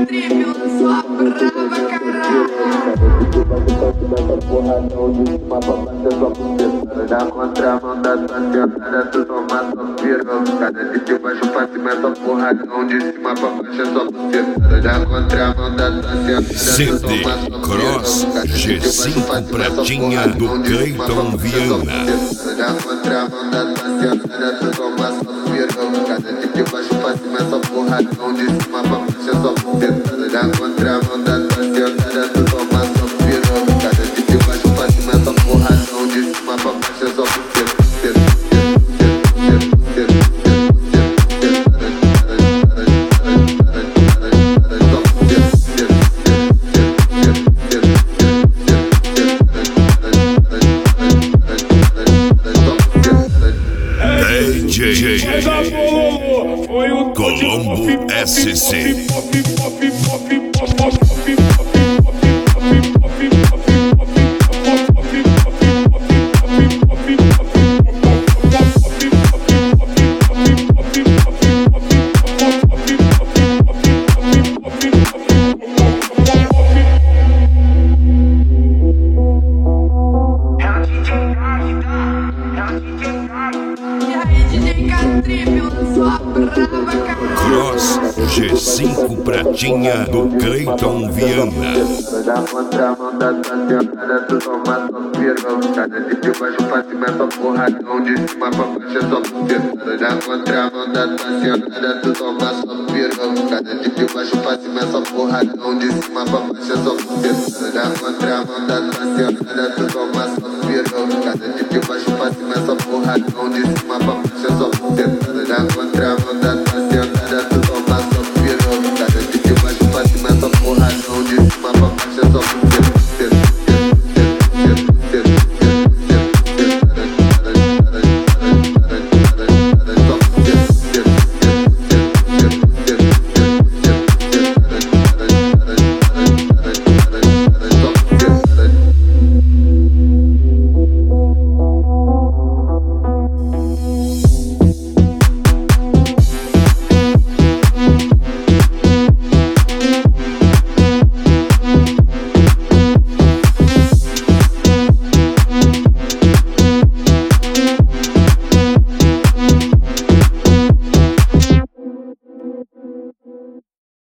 trip, sua brava, caralho. Na contramão da tua sentada, tu toma só pirocada. De baixo pra cima é só porradão, de cima pra baixo é só bucetada. Na contramão da tua sentada, tu toma só Cross G5 pratinha do Cleiton Viana. Na contramão da tua sentada, tu toma só pirocada. De baixo pra cima é só porradão, de cima pra baixo é só bucetada. Na contramão da tua sentada, tu toma só pirocada. De baixo pra cima é só porradão, de cima pra baixo é só bucetada. Colombo SC. Cross G5 pratinha do Cleiton Viana. Na contramão da tua sentada, tu toma só pirocada. De baixo pra cima é só porradão, de cima pra baixo é só bucetada. Na contramão da tua sentada, tu toma só pirocada. De baixo pra cima é só porradão, de cima pra baixo é só bucetada. Na contramão da tua sentada, tu toma só pirocada. De baixo pra cima é só porradão, de cima pra baixo